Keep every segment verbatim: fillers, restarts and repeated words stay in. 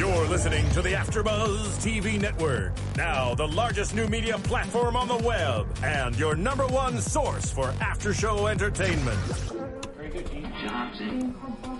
You're listening to the AfterBuzz T V network. Now, the largest new media platform on the web and your number one source for after-show entertainment. Very good, Gene. Johnson.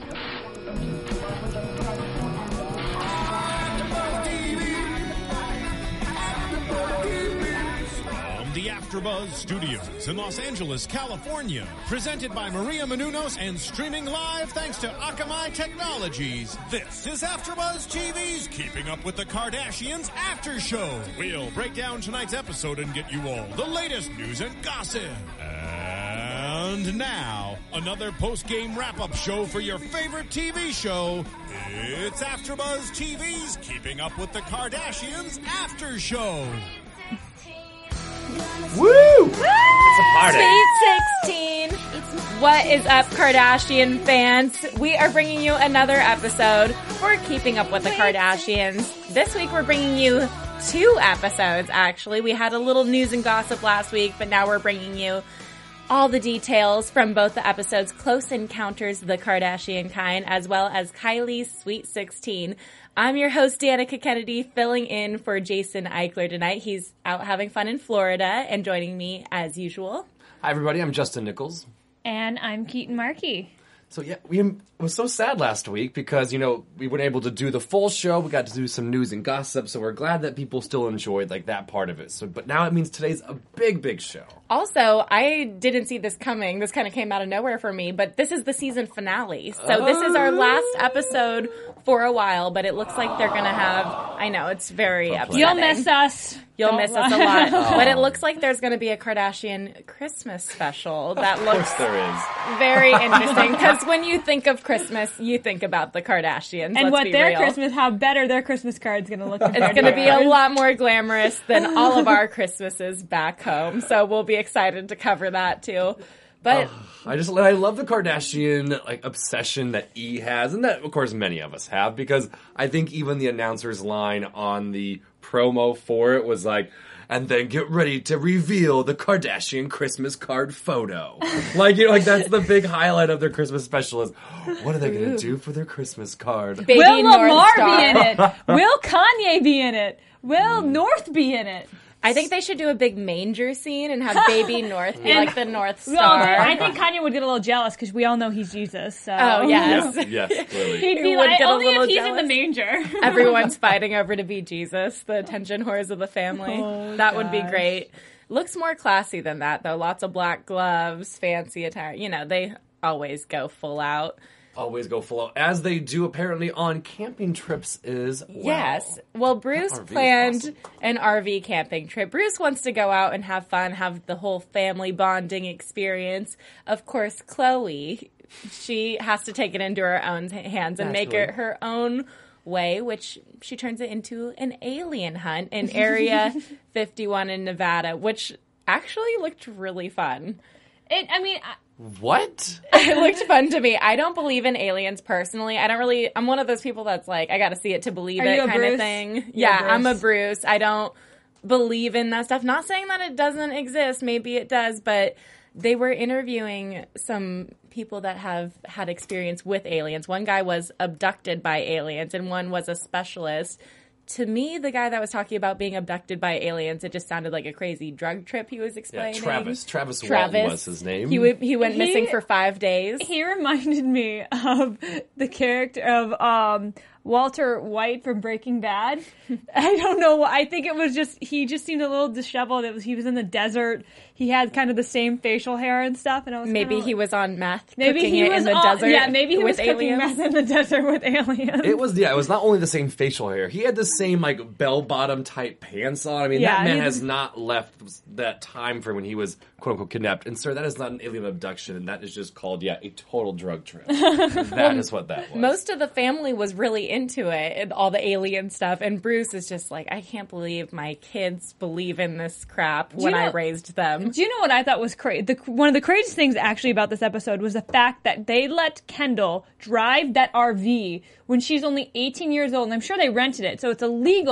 The AfterBuzz Studios in Los Angeles, California. Presented by Maria Menounos and streaming live thanks to Akamai Technologies. This is AfterBuzz T V's Keeping Up with the Kardashians After Show. We'll break down tonight's episode and get you all the latest news and gossip. And now, another post-game wrap-up show for your favorite T V show. It's AfterBuzz T V's Keeping Up with the Kardashians After Show. Woo! It's a party. Sweet sixteen. What is up, Kardashian fans? We are bringing you another episode for Keeping Up with the Kardashians. This week we're bringing you two episodes, actually. We had a little news and gossip last week, but now we're bringing you all the details from both the episodes Close Encounters of the Kardashian Kind, as well as Kylie's Sweet sixteen. I'm your host, Danica Kennedy, filling in for Jason Eichler tonight. He's out having fun in Florida and joining me as usual. Hi, everybody. I'm Justin Nichols. And I'm Keaton Markey. So, yeah, we it was so sad last week because, you know, we weren't able to do the full show. We got to do some news and gossip, so we're glad that people still enjoyed, like, that part of it. So, but now it means today's a big, big show. Also, I didn't see this coming. This kind of came out of nowhere for me, but this is the season finale. So this is our last episode for a while, but it looks like they're going to have, I know, it's very upsetting. You'll miss us. You'll Don't miss us a lie. lot. Oh. But it looks like there's going to be a Kardashian Christmas special that Of looks course there is. very interesting. Because when you think of Christmas, you think about the Kardashians. And let's what be their real. Christmas, how better their Christmas card's going to look. It's going to be a lot more glamorous than all of our Christmases back home. So we'll be excited to cover that too. But I just I love the Kardashian like obsession that E has, and that of course many of us have, because I think even the announcer's line on the promo for it was like, and then get ready to reveal the Kardashian Christmas card photo. Like, you know, like that's the big highlight of their Christmas special is, what are they going to do for their Christmas card? Baby Will North Lamar Star. be in it? Will Kanye be in it? Will North be in it? I think they should do a big manger scene and have Baby North be And- like the North Star. Well, they, I think Kanye would get a little jealous because we all know he's Jesus. So. Oh, yes. Yeah, yes, clearly. He'd He be would like, get a only little if he's jealous. in the manger. Everyone's fighting over to be Jesus, the attention whores of the family. Oh, that would be gosh. great. Looks more classy than that, though. Lots of black gloves, fancy attire. You know, they always go full out. Always go full out, as they do apparently on camping trips as well. Yes. Well, Bruce R V is planned awesome. an R V camping trip. Bruce wants to go out and have fun, have the whole family bonding experience. Of course, Chloe, she has to take it into her own hands and make Naturally. it her own way, which she turns it into an alien hunt in Area fifty-one in Nevada, which actually looked really fun. It, I mean, I- What? It looked fun to me. I don't believe in aliens personally. I don't really, I'm one of those people that's like, I got to see it to believe Are it you a kind of Bruce? thing. You're Yeah, a I'm a Bruce. Bruce. I don't believe in that stuff. Not saying that it doesn't exist. Maybe it does, but they were interviewing some people that have had experience with aliens. One guy was abducted by aliens and one was a specialist. To me, the guy that was talking about being abducted by aliens, it just sounded like a crazy drug trip he was Yeah, explaining. Travis. Travis, Travis Walton was his name. He, w- he went He- missing for five days. he reminded me of the character of um, Walter White from Breaking Bad. I don't know. why- I think it was just, he just seemed a little disheveled. It was, he was in the desert. He had kind of the same facial hair and stuff. And I was Maybe kinda he like- was on meth, Maybe cooking he it was in the on- desert. Yeah, maybe he with was cooking aliens. meth in the desert with aliens. It was, yeah, it was not only the same facial hair. He had the same, like, bell-bottom type pants on. I mean, Yeah, that man he- has not left that time frame when he was, quote-unquote, kidnapped. And, sir, that is not an alien abduction, and that is just called, yeah, a total drug trip. That is what that was. Most of the family was really into it and all the alien stuff. And Bruce is just like, I can't believe my kids believe in this crap when you I know- raised them. Do you know what I thought was crazy? The, one of the craziest things actually about this episode was the fact that they let Kendall drive that R V when she's only eighteen years old, and I'm sure they rented it, so it's illegal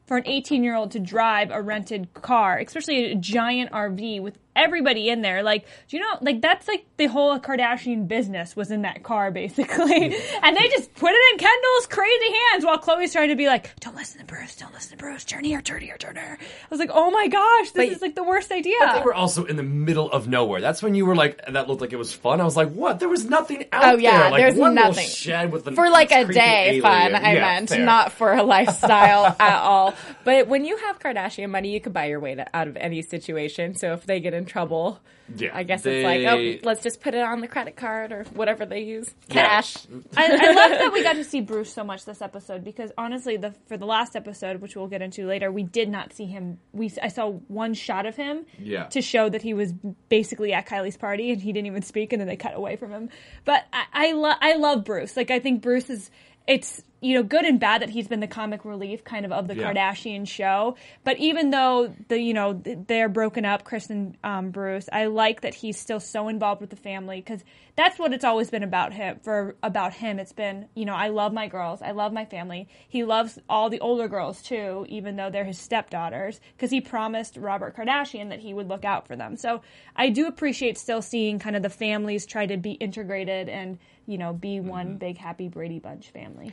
for an eighteen-year-old to drive a rented car, especially a giant R V with everybody in there. Like, do you know, like, that's like the whole Kardashian business was in that car, basically. And they just put it in Kendall's crazy hands while Khloe's trying to be like, don't listen to Bruce, don't listen to Bruce, turn here, turn here, turn here. I was like, oh my gosh, this But- is like the worst idea. But they were also in the middle of nowhere. That's when you were like, that looked like it was fun. I was like, what? There was nothing out Oh, yeah, there. Like, there's one little nothing. shed with an For like a creepy day alien. fun, I Yeah, meant, fair. not for a lifestyle at all. But when you have Kardashian money, you can buy your way to, out of any situation. So if they get in trouble, Yeah, I guess they- it's like, oh, let's just put it on the credit card or whatever they use. Yeah. Cash. I, I love that we got to see Bruce so much this episode because honestly, the for the last episode, which we'll get into later, we did not see him. We I saw one shot of him Yeah. to show that he was basically at Kylie's party and he didn't even speak, and then they cut away from him. But I I, lo- I love Bruce. Like I think Bruce is it's you know good and bad that he's been the comic relief kind of of the Yeah. Kardashian show. But even though the you know they're broken up, Kris and um, Bruce, I like that he's still so involved with the family because that's what it's always been about him. For about him, it's been you know I love my girls, I love my family. He loves all the older girls too, even though they're his stepdaughters, because he promised Robert Kardashian that he would look out for them. So I do appreciate still seeing kind of the families try to be integrated and you know be one Mm-hmm. big happy Brady Bunch family.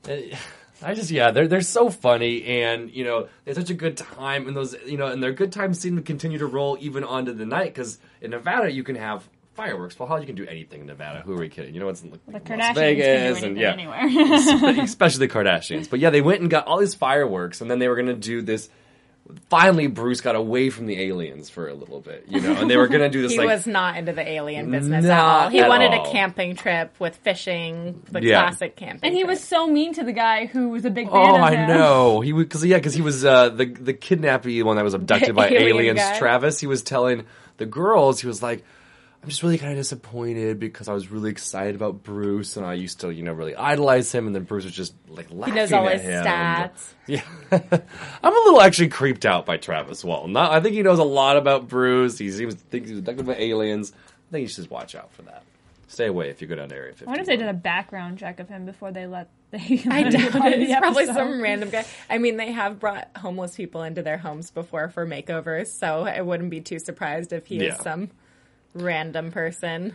I just yeah, they're they're so funny, and you know they had such a good time, and those you know and their good times seem to continue to roll even onto the night because in Nevada you can have fireworks. Well, how you can do anything in Nevada? Who are we kidding? You know it's in like, The Las Kardashians Vegas can and do yeah, anything anywhere. especially the Kardashians. But yeah, they went and got all these fireworks, and then they were gonna do this. Finally, Bruce got away from the aliens for a little bit, you know, and they were gonna do this He like was not into the alien business at Not all. He at wanted all. a camping trip with fishing, the Yeah. classic camping And he trip. was so mean to the guy who was a big fan Oh, of I him. know. He because yeah, because he was uh, the the kidnappee one that was abducted by Alien aliens. guy. Travis. He was telling the girls. He was like, "I'm just really kind of disappointed because I was really excited about Bruce, and I used to, you know, really idolize him, and then Bruce was just like laughing He knows all at his him." stats. Yeah, I'm a little actually creeped out by Travis Walton. Not, I think he knows a lot about Bruce. He seems thinks he's abducted by aliens. I think you should just watch out for that. Stay away if you go down to Area fifty. I wonder if they did a background check of him before they let. They I let him doubt on it. the He's probably episode. some random guy. I mean, they have brought homeless people into their homes before for makeovers, so I wouldn't be too surprised if he Yeah. is some random person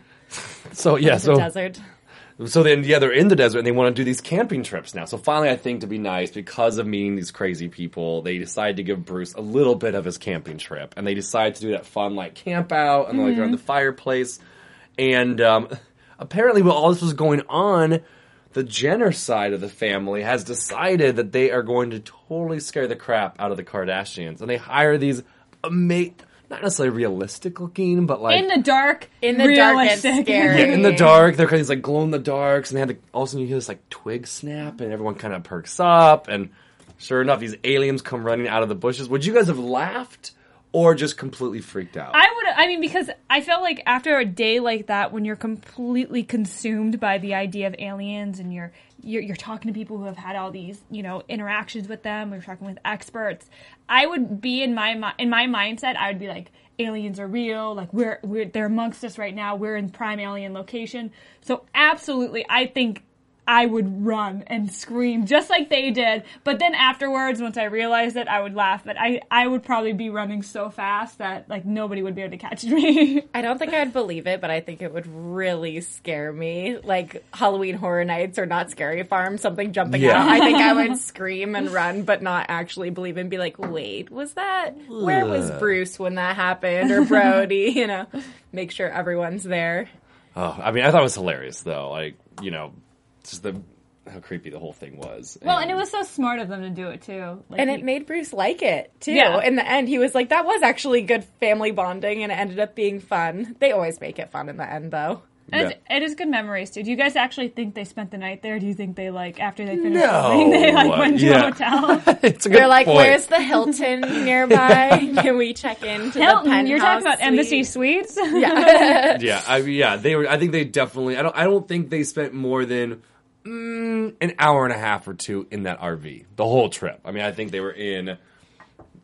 So yeah, in so the desert. So then, yeah, they're in the desert and they want to do these camping trips now. So finally, I think to be nice, because of meeting these crazy people, they decide to give Bruce a little bit of his camping trip. And they decide to do that fun, like, camp out and, like, around the fireplace. And um, apparently, while all this was going on, the Jenner side of the family has decided that they are going to totally scare the crap out of the Kardashians. And they hire these amazing, not necessarily realistic looking, but like... in the dark, In the dark, it's realistic. scary. Yeah, in the dark, they're kind of these, like glow in the darks, and they had the, all of a sudden you hear this like twig snap, and everyone kind of perks up, and sure enough, these aliens come running out of the bushes. Would you guys have laughed or just completely freaked out? I would. I mean, because I felt like after a day like that, when you're completely consumed by the idea of aliens, and you're you're, you're talking to people who have had all these, you know, interactions with them, or you're talking with experts, I would be in my mi- in my mindset. I would be like, aliens are real. Like we're we're they're amongst us right now. We're in prime alien location. So absolutely, I think I would run and scream just like they did. But then afterwards, once I realized it, I would laugh. But I, I would probably be running so fast that like nobody would be able to catch me. I don't think I'd believe it, but I think it would really scare me. Like Halloween Horror Nights or Not Scary Farm, something jumping Yeah. out. I think I would scream and run, but not actually believe it and be like, wait, was that, where was Ugh. Bruce when that happened? Or Brody, you know, make sure everyone's there. Oh, I mean, I thought it was hilarious, though. Like, you know, just the how creepy the whole thing was. Well, and it was so smart of them to do it too. Like, And he- it made Bruce like it, too. Yeah. In the end, he was like, that was actually good family bonding, and it ended up being fun. They always make it fun in the end, though. and it's, it is good memories too. Do you guys actually think they spent the night there? Do you think they like after they finished No. filming, they like went to Yeah. a hotel? it's a good They're like, point. where's the Hilton nearby? Can we check into the Hilton, penthouse you're talking about suite? Embassy Suites. Yeah. Yeah, I mean, yeah, they were. I think they definitely. I don't. I don't think they spent more than mm, an hour and a half or two in that R V the whole trip. I mean, I think they were in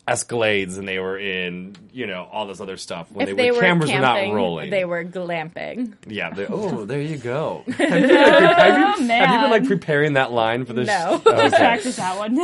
Escalades and they were in, you know, all this other stuff when, If they, they when were cameras camping, were not rolling. they were glamping. Yeah. They, oh, there you go. Have you, been, like, have, you, Oh, man. have you been like preparing that line for this? No. Oh, okay. Practice that one.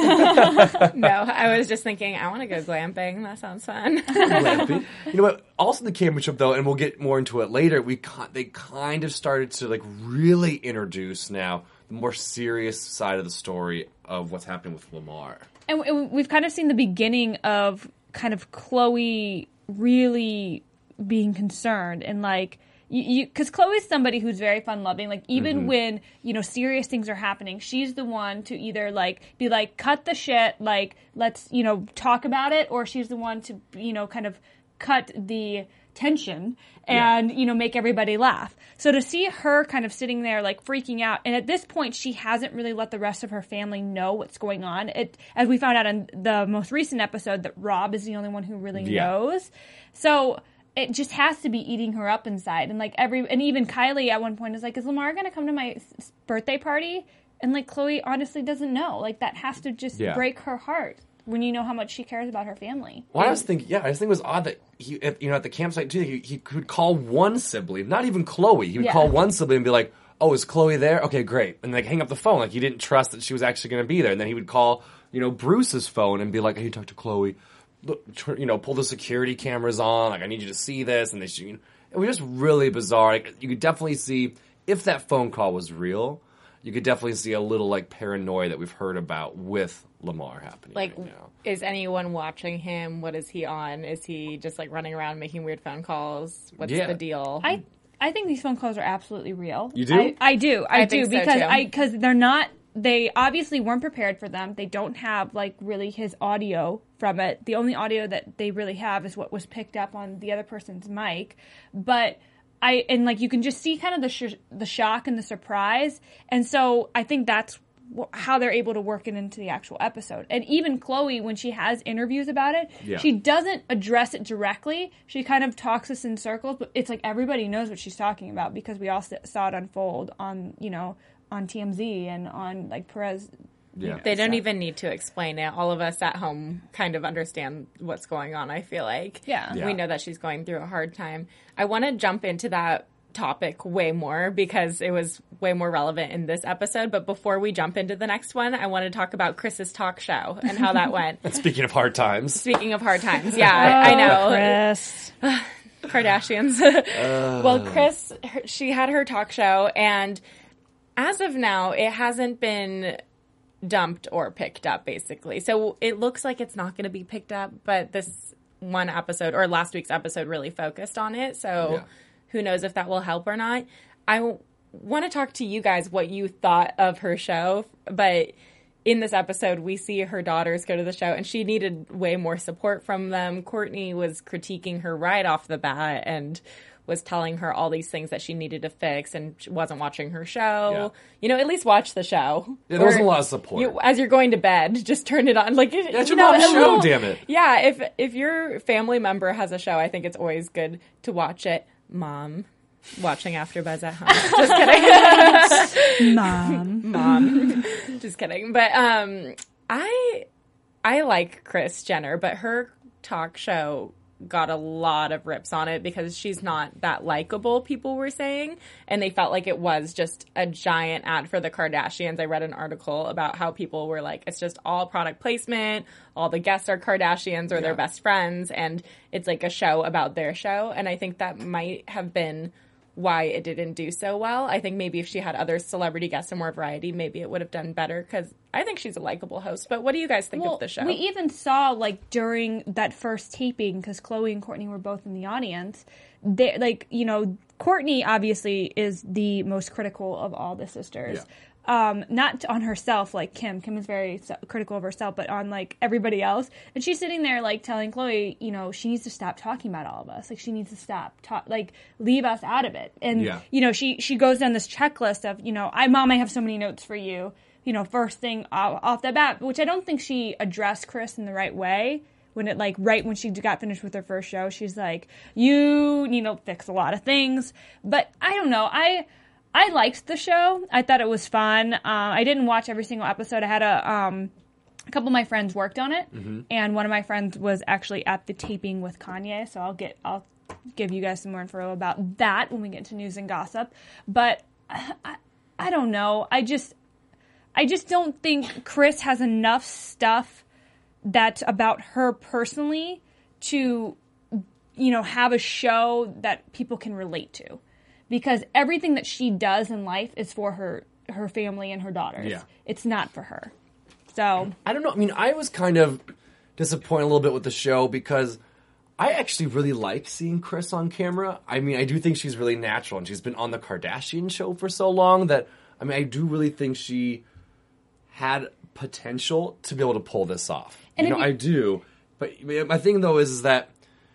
No, I was just thinking, I want to go glamping. That sounds fun. Glamping. You know what? Also, the camera trip though, and we'll get more into it later. We ki- they kind of started to like really introduce now the more serious side of the story of what's happening with Lamar. And w- we've kind of seen the beginning of kind of Chloe really being concerned and like you because Chloe's somebody who's very fun loving. Like even Mm-hmm. when you know serious things are happening, she's the one to either like be like cut the shit, like let's you know talk about it, or she's the one to you know kind of cut the tension and Yeah. you know make everybody laugh. So to see her kind of sitting there like freaking out, and at this point she hasn't really let the rest of her family know what's going on. It as we found out in the most recent episode that Rob is the only one who really Yeah. knows. So it just has to be eating her up inside. And like every and even Kylie at one point is like, is Lamar going to come to my s- birthday party? And like Chloe honestly doesn't know. Like that has to just Yeah. break her heart when you know how much she cares about her family. Well, I was thinking, yeah, I just think it was odd that he, at, you know, at the campsite too, he, he could call one sibling, not even Chloe. He would Yeah. call one sibling and be like, "Oh, is Chloe there? Okay, great," and like hang up the phone, like he didn't trust that she was actually going to be there. And then he would call, you know, Bruce's phone and be like, "Hey, talk to Chloe. Look, tr- you know, pull the security cameras on. Like, I need you to see this." And they, should, you know, it was just really bizarre. Like, you could definitely see if that phone call was real. You could definitely see a little like paranoia that we've heard about with Lamar happening. Like, right now. is anyone watching him? What is he on? Is he just like running around making weird phone calls? What's Yeah. the deal? I I think these phone calls are absolutely real. You do? I, I do. I, I do think so, because too. I because they're not. They obviously weren't prepared for them. They don't have like really his audio from it. The only audio that they really have is what was picked up on the other person's mic. But I and like you can just see kind of the sh- the shock and the surprise. And so I think that's wh- how they're able to work it into the actual episode. And even Chloe, when she has interviews about it, Yeah. she doesn't address it directly. She kind of talks us in circles, but it's like everybody knows what she's talking about because we all s- saw it unfold on, you know, on T M Z and on like Perez. Yeah. They don't stuff. even need to explain it. All of us at home kind of understand what's going on, I feel like. Yeah. Yeah. We know that she's going through a hard time. I want to jump into that topic way more because it was way more relevant in this episode. But before we jump into the next one, I want to talk about Chris's talk show and how that went. Speaking of hard times. Speaking of hard times, yeah, I know. Chris. Kardashians. Well, Chris, her, she had her talk show, and as of now, it hasn't been dumped or picked up, basically. So it looks like it's not going to be picked up, but this one episode, or last week's episode, really focused on it. So Yeah. who knows if that will help or not. I w- want to talk to you guys what you thought of her show, but in this episode, we see her daughters go to the show, and she needed way more support from them. Courtney was critiquing her right off the bat and was telling her all these things that she needed to fix, and she wasn't watching her show. Yeah. You know, at least watch the show. Yeah, there wasn't Or a lot of support. You, as you're going to bed, just turn it on. Like, Yeah, it's you your know, mom's a show, little- damn it. Yeah, if if your family member has a show, I think it's always good to watch it. Mom, watching AfterBuzz at home. Just kidding. Mom. Mom. Just kidding. But um I I like Kris Jenner, but her talk show got a lot of rips on it because she's not that likable, people were saying, and they felt like it was just a giant ad for the Kardashians. I read an article about how people were like, it's just all product placement, all the guests are Kardashians or Yeah. their best friends, and it's like a show about their show, and I think that might have been why it didn't do so well. I think maybe if she had other celebrity guests and more variety, maybe it would have done better, because I think she's a likable host. But what do you guys think Well, of the show? we even saw like during that first taping, because Chloe and Courtney were both in the audience. They like you know Courtney obviously is the most critical of all the sisters. Yeah. Um, not on herself like Kim. Kim is very se- critical of herself, but on like everybody else. And she's sitting there like telling Chloe, you know, she needs to stop talking about all of us. Like she needs to stop, ta- like leave us out of it. And Yeah. you know, she she goes down this checklist of, you know, I mom, I have so many notes for you. You know, first thing off, off the bat, which I don't think she addressed Kris in the right way. When it like right when she got finished with her first show, she's like, you need to fix a lot of things. But I don't know, I. I liked the show. I thought it was fun. Uh, I didn't watch every single episode. I had a um, a couple of my friends worked on it, Mm-hmm. and one of my friends was actually at the taping with Kanye. So I'll get I'll give you guys some more info about that when we get to news and gossip. But I, I, I don't know. I just I just don't think Kris has enough stuff that's about her personally to, you know, have a show that people can relate to. Because everything that she does in life is for her her family and her daughters. Yeah. It's not for her. So I don't know. I mean, I was kind of disappointed a little bit with the show because I actually really like seeing Kris on camera. I mean, I do think she's really natural, and she's been on the Kardashian show for so long that, I mean, I do really think she had potential to be able to pull this off. And you know, if you- I do. But my thing, though, is, is that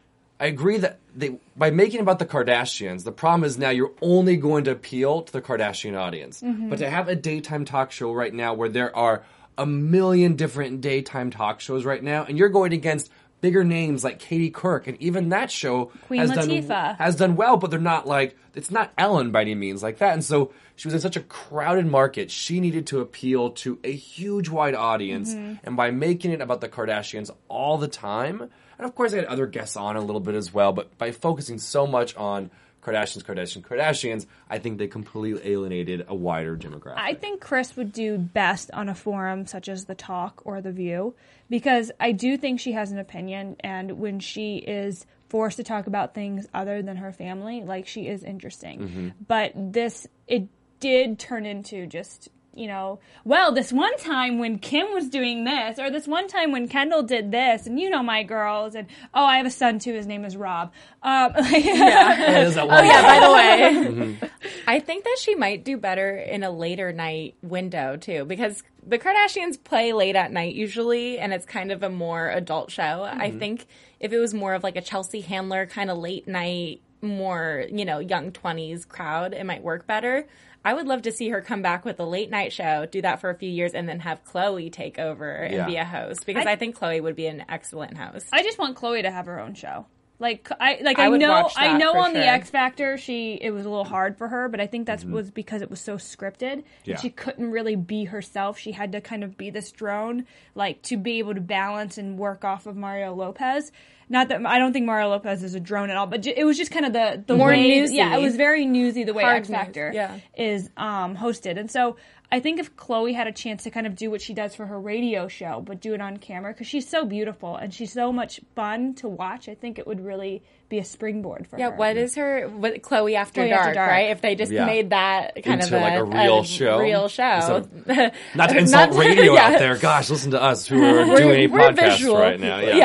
I agree that they, by making it about the Kardashians, the problem is now you're only going to appeal to the Kardashian audience. Mm-hmm. But to have a daytime talk show right now where there are a million different daytime talk shows right now, and you're going against bigger names like Katie Couric, and even that show Queen has Latifah. done has done well, but they're not like, it's not Ellen by any means like that. And so she was in such a crowded market, she needed to appeal to a huge wide audience, Mm-hmm. and by making it about the Kardashians all the time, and of course I had other guests on a little bit as well, but by focusing so much on Kardashians, Kardashians, Kardashians, I think they completely alienated a wider demographic. I think Kris would do best on a forum such as The Talk or The View, because I do think she has an opinion, and when she is forced to talk about things other than her family, like, she is interesting. Mm-hmm. But this, it did turn into just, you know, well, this one time when Kim was doing this, or this one time when Kendall did this, and you know my girls, and oh, I have a son too, his name is Rob. Um, Yeah, there's that one Oh yeah, guy. by the way. Mm-hmm. I think that she might do better in a later night window too, because the Kardashians play late at night usually, and it's kind of a more adult show. Mm-hmm. I think if it was more of like a Chelsea Handler kind of late night, more, you know, young twenties crowd, it might work better. I would love to see her come back with a late night show, do that for a few years, and then have Khloe take over and Yeah. be a host, because I- I think Khloe would be an excellent host. I just want Khloe to have her own show. Like I like I I, would know watch I that know for on the sure. X Factor she it was a little hard for her, but I think that was because it was so scripted. Yeah. And she couldn't really be herself. She had to kind of be this drone, like, to be able to balance and work off of Mario Lopez. Not that I don't think Mario Lopez is a drone at all, but ju- it was just kind of the the More way, newsy. yeah, it was very newsy the way Hard X Factor news, yeah. is um, hosted, and so I think if Khloe had a chance to kind of do what she does for her radio show, but do it on camera, because she's so beautiful and she's so much fun to watch, I think it would really be a springboard for Yeah, her. what is her what, Chloe After Chloe Dark, After Dark. right? If they just Yeah. made that kind Into, of a, like, a real show. real show. Instead Not to insult Not- radio yeah. out there. Gosh, listen to us who are We're- doing a we're podcast visual right now. people.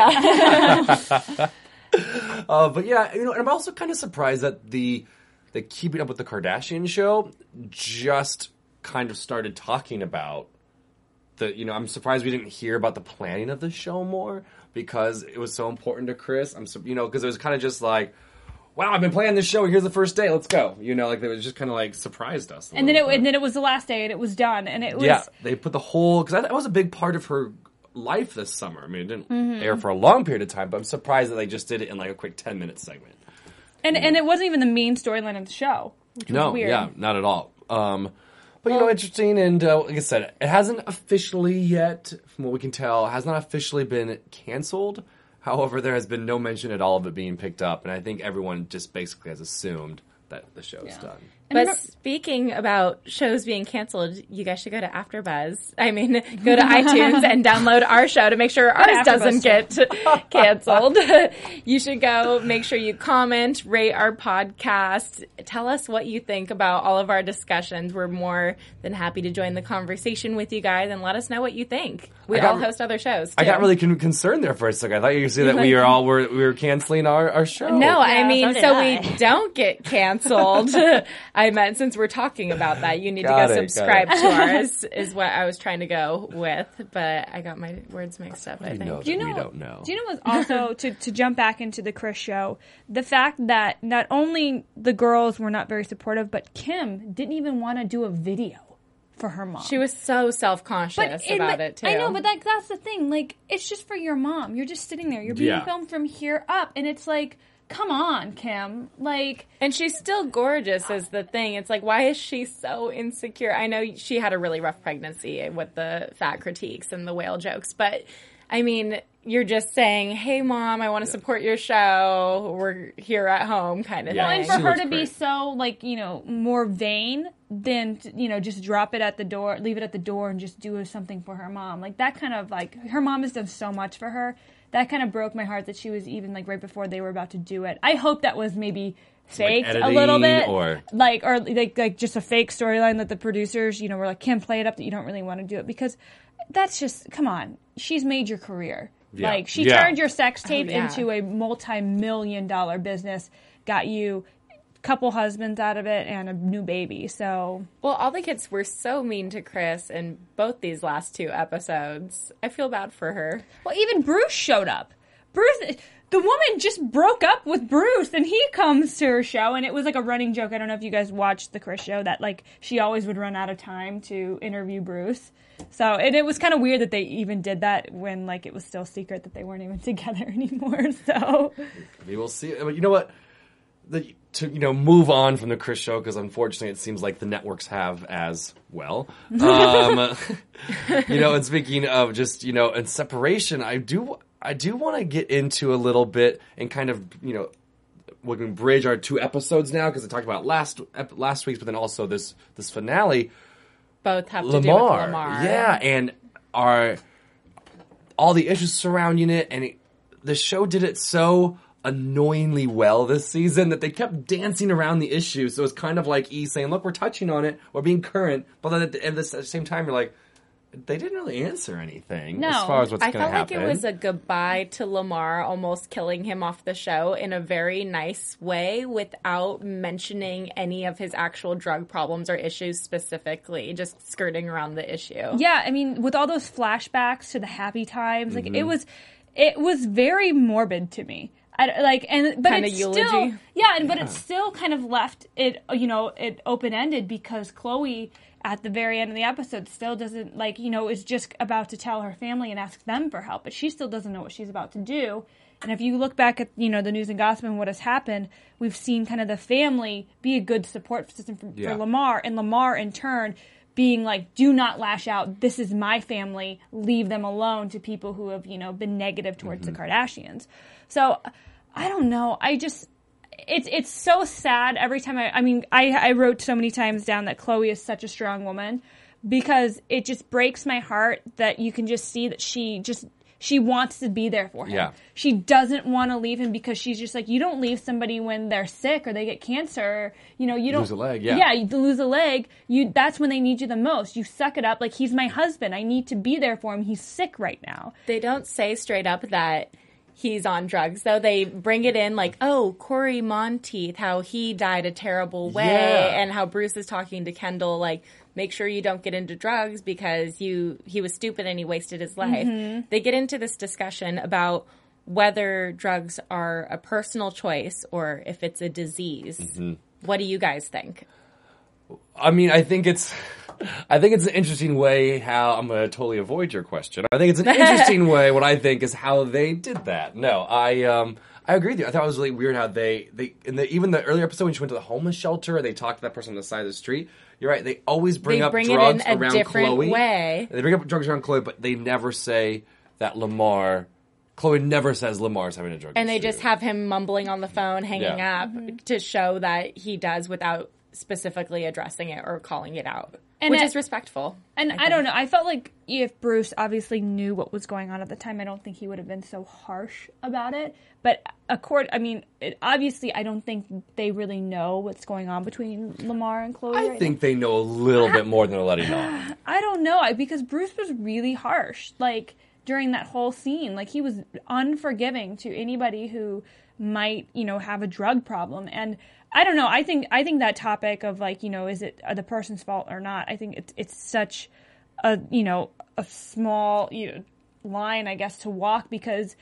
Yeah. Uh, but yeah, you know, and I'm also kind of surprised that the the Keeping Up with the Kardashian show just kind of started talking about the, you know, I'm surprised we didn't hear about the planning of the show more, because it was so important to Kris. I'm, sur- you know, because it was kind of just like, wow, I've been planning this show. Here's the first day. Let's go. You know, like they was just kind of like surprised us. a And then it little bit. and then it was the last day and it was done and it was Yeah, they put the whole, because that was a big part of her life this summer. I mean, it didn't Mm-hmm. air for a long period of time, but I'm surprised that they just did it in like a quick ten minute segment. and and it wasn't even the main storyline of the show, which was No, weird. yeah, not at all. Um, but you know, interesting, and uh, like I said, it hasn't officially yet, from what we can tell, has not officially been canceled. However, there has been no mention at all of it being picked up, and I think everyone just basically has assumed that the show's Yeah. done. But remember- speaking about shows being canceled, you guys should go to AfterBuzz. I mean, go to iTunes and download our show to make sure ours AfterBuzz doesn't get canceled. You should go make sure you comment, rate our podcast, tell us what you think about all of our discussions. We're more than happy to join the conversation with you guys and let us know what you think. We I got- all host other shows too. I got really con- concerned there for a second. I thought you were saying that we were all were we were canceling our, our show. No, I Yeah, mean, so so, did we I. don't get canceled. I meant since we're talking about that, you need Got to it, go got subscribe it. to ours, is what I was trying to go with, but I got my words mixed up, I We think. know Do you that know, we don't know. Do you know what's also, to, to jump back into the Kris show, the fact that not only the girls were not very supportive, but Kim didn't even want to do a video for her mom. She was so self-conscious it- about but- it, too. I know, but like that's the thing. Like, it's just for your mom. You're just sitting there. You're being Yeah. filmed from here up, and it's like come on, Kim. Like, and she's still gorgeous is the thing. It's like, why is she so insecure? I know she had a really rough pregnancy with the fat critiques and the whale jokes, but I mean, you're just saying, hey, Mom, I want to support your show. We're here at home kind of Yeah. thing. and for She her looks to be great. so, like, you know, more vain than, you know, just drop it at the door, leave it at the door and just do something for her mom. Like, that kind of, like, her mom has done so much for her. That kind of broke my heart that she was even, like, right before they were about to do it. I hope that was maybe faked a little editing bit. or- Like, or, like, like just a fake storyline that the producers, you know, were like, Kim, play it up that you don't really want to do it. Because that's just, come on. She's made your career. Yeah. Like, she Yeah. turned your sex tape yeah. into a multi-million dollar business, got you a couple husbands out of it and a new baby. So, Well, all the kids were so mean to Chris in both these last two episodes. I feel bad for her. well, even Bruce showed up. Bruce, the woman just broke up with Bruce, and he comes to her show, and it was like a running joke. I don't know if you guys watched the Chris show, that like she always would run out of time to interview Bruce. So, and it was kind of weird that they even did that when like it was still secret that they weren't even together anymore. So, We will see. But you know what? The, to you know, move on from the Chris show, because unfortunately it seems like the networks have as well. Um, you know, and speaking of just, you know, and separation, I do I do want to get into a little bit and kind of, you know, we can bridge our two episodes now, because I talked about last ep- last week's, but then also this this finale. Both have to Lamar. do with Lamar. Yeah, and our all the issues surrounding it, and it, the show did it so annoyingly well this season that they kept dancing around the issue. So it's kind of like E saying, look, we're touching on it, we're being current, but then at the, at the same time, you're like, they didn't really answer anything No. as far as what's I going to felt like happen. it was a goodbye to Lamar, almost killing him off the show in a very nice way without mentioning any of his actual drug problems or issues specifically, just skirting around the issue. yeah, I mean, with all those flashbacks to the happy times, like Mm-hmm. it was, it was very morbid to me. I, like and but Kinda it's eulogy. still yeah, and but it's still kind of left it you know it open ended because Chloe at the very end of the episode still doesn't like you know is just about to tell her family and ask them for help, but she still doesn't know what she's about to do. And if you look back at you know the news and gossip and what has happened, we've seen kind of the family be a good support system for, Yeah. for Lamar, and Lamar in turn being like, do not lash out. This is my family. Leave them alone to people who have, you know, been negative towards Mm-hmm. the Kardashians. So I don't know. I just, it's, it's so sad every time I, I mean, I, I wrote so many times down that Chloe is such a strong woman because it just breaks my heart that you can just see that she just, she wants to be there for him. Yeah. She doesn't want to leave him because she's just like, you don't leave somebody when they're sick or they get cancer. You know, you don't Lose a leg, yeah. Yeah, you lose a leg. You that's when they need you the most. You suck it up. Like, he's my husband. I need to be there for him. He's sick right now. They don't say straight up that he's on drugs, though. They bring it in like, oh, Corey Monteith, how he died a terrible way, Yeah. and how Bruce is talking to Kendall, like, make sure you don't get into drugs because you he was stupid and he wasted his life. Mm-hmm. They get into this discussion about whether drugs are a personal choice or if it's a disease. Mm-hmm. What do you guys think? I mean, I think it's, I think it's an interesting way how I'm going to totally avoid your question. I think it's an interesting way. What I think is how they did that. No, I, um, I agree with you. I thought it was really weird how they, they, in the, even the earlier episode when she went to the homeless shelter, they talked to that person on the side of the street. You're right. They always bring They up bring it drugs in a around different Chloe. way. They bring up drugs around Chloe, but they never say that Lamar. Chloe never says Lamar's having a drug And they issue. just have him mumbling on the phone, hanging Yeah. up to show that he does without specifically addressing it or calling it out, And which it- is respectful. And I, don't know. I felt like if Bruce obviously knew what was going on at the time, I don't think he would have been so harsh about it. But accord, I mean, it, obviously, I don't think they really know what's going on between Lamar and Chloe. I right think they know a little bit more than they're letting on. now. I don't know I, because Bruce was really harsh. Like during that whole scene, like he was unforgiving to anybody who might, you know, have a drug problem. And I don't know. I think I think that topic of like, you know, is it the person's fault or not? I think it's it's such a you know a small you know line, I guess, to walk because.